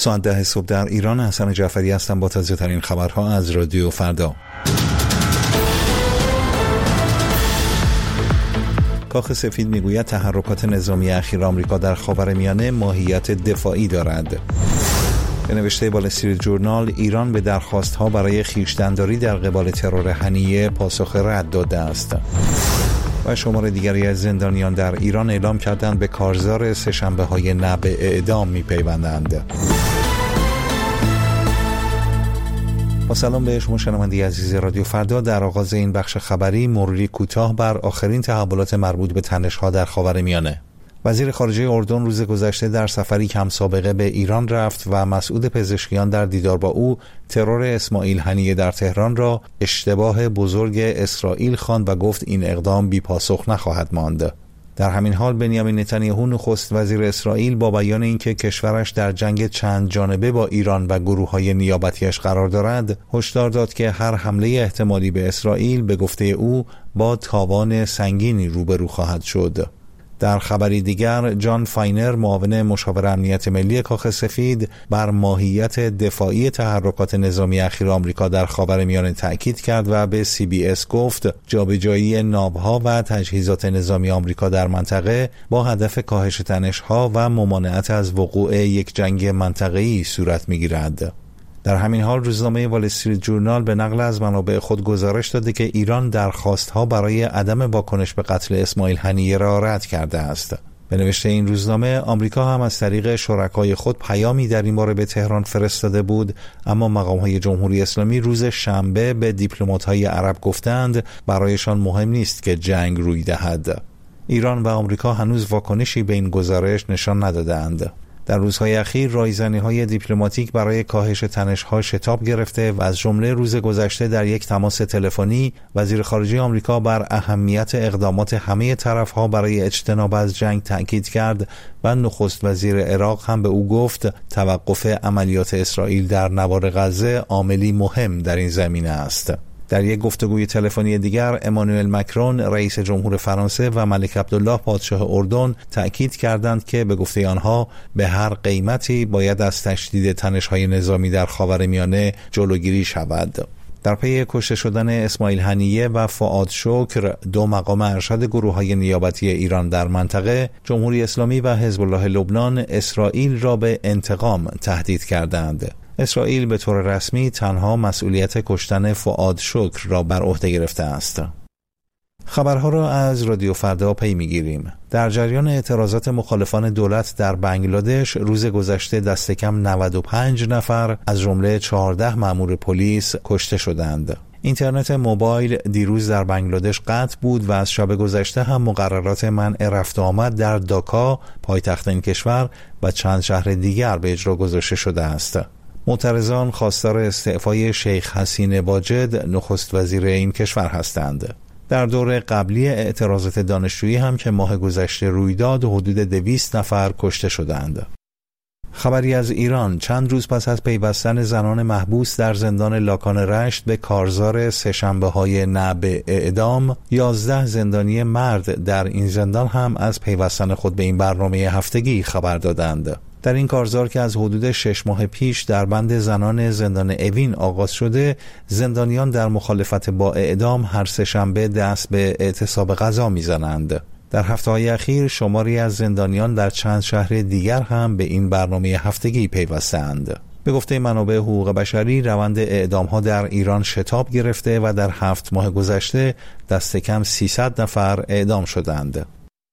ساعت 10 صبح در ایران. حسن جعفری هستم با تازه ترین خبرها از رادیو فردا. کاخ سفید میگوید تحرکات نظامی اخیر آمریکا در خاورمیانه ماهیت دفاعی دارد. به نوشته وال استریت ژورنال، ایران به درخواست‌ها برای خویشتن‌داری در قبال ترور هنیه پاسخ رد داده است. و شمار دیگری از زندانیان در ایران اعلام کردند به کارزار سه‌شنبه‌های نه به اعدام می‌پیوندند. با سلام به شما شنونده عزیز رادیو فردا. در آغاز این بخش خبری مروری کوتاه بر آخرین تحولات مربوط به تنش‌ها در خاورمیانه. وزیر خارجه اردن روز گذشته در سفری کم سابقه به ایران رفت و مسعود پزشکیان در دیدار با او ترور اسماعیل هنیه در تهران را اشتباه بزرگ اسرائیل خواند و گفت این اقدام بی پاسخ نخواهد ماند. در همین حال بنیامین نتانیاهو نخست وزیر اسرائیل با بیان اینکه کشورش در جنگ چند جانبه با ایران و گروه‌های نیابتیش قرار دارد، هشدار داد که هر حمله احتمالی به اسرائیل به گفته او با تاوان سنگینی روبرو خواهد شد. در خبری دیگر، جان فاینر معاون مشاور امنیت ملی کاخ سفید بر ماهیت دفاعی تحرکات نظامی اخیر آمریکا در خاورمیانه تأکید کرد و به CBS گفت جابجایی ناوها و تجهیزات نظامی آمریکا در منطقه با هدف کاهش تنش‌ها و ممانعت از وقوع یک جنگ منطقه‌ای صورت می‌گیرد. در همین حال روزنامه وال استریت ژورنال به نقل از منابع خود گزارش داده که ایران درخواست‌ها برای عدم واکنش به قتل اسماعیل هنیه را رد کرده است. به نوشته این روزنامه، آمریکا هم از طریق شرکای خود پیامی در این باره به تهران فرستاده بود، اما مقام‌های جمهوری اسلامی روز شنبه به دیپلمات‌های عرب گفتند برایشان مهم نیست که جنگ روی دهد. ایران و آمریکا هنوز واکنشی به این گزارش نشان ندادند. در روزهای اخیر رایزنی‌های دیپلماتیک برای کاهش تنش‌ها شتاب گرفته و از جمله روز گذشته در یک تماس تلفنی وزیر خارجه آمریکا بر اهمیت اقدامات همه طرف‌ها برای اجتناب از جنگ تأکید کرد و نخست وزیر عراق هم به او گفت توقف عملیات اسرائیل در نوار غزه عاملی مهم در این زمینه است. در یک گفتگوی تلفنی دیگر، امانوئل مکرون رئیس جمهور فرانسه و ملک عبدالله پادشاه اردن تأکید کردند که به گفته آنها به هر قیمتی باید از تشدید تنش‌های نظامی در خاورمیانه جلوگیری شود. در پی کشته شدن اسماعیل هنیه و فؤاد شکر، دو مقام ارشد گروه‌های نیابتی ایران در منطقه، جمهوری اسلامی و حزب الله لبنان، اسرائیل را به انتقام تهدید کردند. اسرائیل به طور رسمی تنها مسئولیت کشتن فؤاد شکر را بر عهده گرفته است. خبرها را از رادیو فردا پی می‌گیریم. در جریان اعتراضات مخالفان دولت در بنگلادش روز گذشته دست کم 95 نفر از جمله 14 مأمور پلیس کشته شدند. اینترنت موبایل دیروز در بنگلادش قطع بود و از شب گذشته هم مقررات منع رفت و آمد در داکا، پایتخت این کشور، و چند شهر دیگر به اجرا گذاشته شده است. معترضان خواستار استعفای شیخ حسین واجد نخست وزیر این کشور هستند. در دور قبلی اعتراضات دانشجویی هم که ماه گذشته روی داد حدود 200 نفر کشته شدند. خبری از ایران: چند روز پس از پیوستن زنان محبوس در زندان لاکان رشت به کارزار سه‌شنبه‌های نه به اعدام، 11 زندانی مرد در این زندان هم از پیوستن خود به این برنامه هفتگی خبر دادند. در این کارزار که از حدود 6 ماه پیش در بند زنان زندان اوین آغاز شده، زندانیان در مخالفت با اعدام هر سه‌شنبه دست به اعتصاب غذا می‌زنند. در هفته‌های اخیر شماری از زندانیان در چند شهر دیگر هم به این برنامه هفتگی پیوستند. به گفته منابع حقوق بشری، روند اعدام‌ها در ایران شتاب گرفته و در 7 ماه گذشته دست کم 300 نفر اعدام شدند.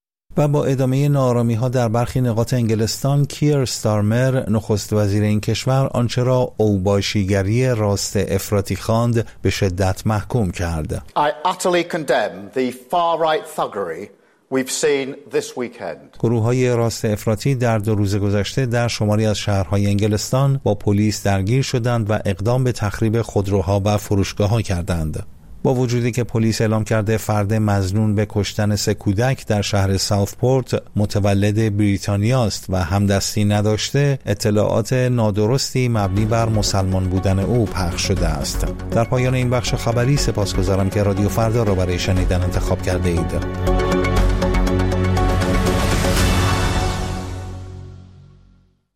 و با ادامه ناآرامی‌ها در برخی نقاط انگلستان، کیر استارمر نخست وزیر این کشور آنچه را اوباشیگری راست افراطی خواند به شدت محکوم کرد. I utterly condemn the far-right thuggery we've seen this weekend. گروه‌های راست افراطی در 2 روز گذشته در شماری از شهرهای انگلستان با پلیس درگیر شدند و اقدام به تخریب خودروها و فروشگاه‌ها کردند. با وجودی که پلیس اعلام کرده فرد مظنون به کشتن 3 کودک در شهر ساوثپورت متولد بریتانیا است و همدستی نداشته، اطلاعات نادرستی مبنی بر مسلمان بودن او پخش شده است. در پایان این بخش خبری سپاسگزارم که رادیو فردا را برای شنیدن انتخاب کرده اید.